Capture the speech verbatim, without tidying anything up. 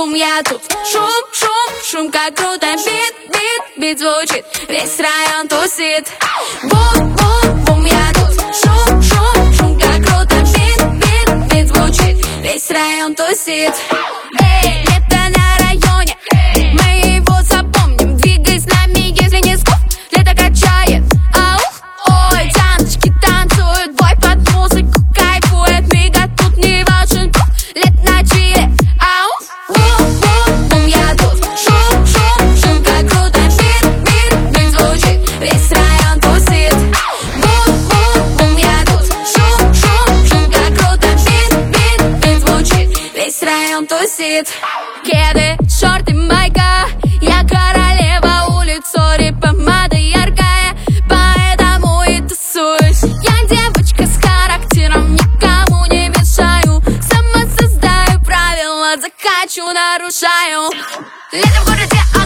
бум, я тут. Шум, шум, шум, как круто. Бит, бит, бит звучит, весь район тусит. Бум, бум, бум, я тут. Шум, шум, шум, как круто. Бит, бит, бит звучит, весь район тусит. Эй, лето на районе, мы его запомним. Двигай с нами, если не скуп, лето качает. Аух, ой, тяночки танцуют, бой под музыку кайфует. Мига тут не важен круг, лет на чиле. Аух, бум, бум, бум, я тут. Шум, шум, шум, как круто. Бит, бит, бит звучит, весь район тусит. Бум, бум, бум, я тут. Шум, шум, шум, как круто. Бит, бит, бит звучит, весь район тусит. Кеды, шорты, майка, я королева улиц, сори, помада яркая, поэтому и тусуюсь. Я девочка с характером, никому не мешаю, сама создаю правила, закачу, нарушаю. Лето в городе.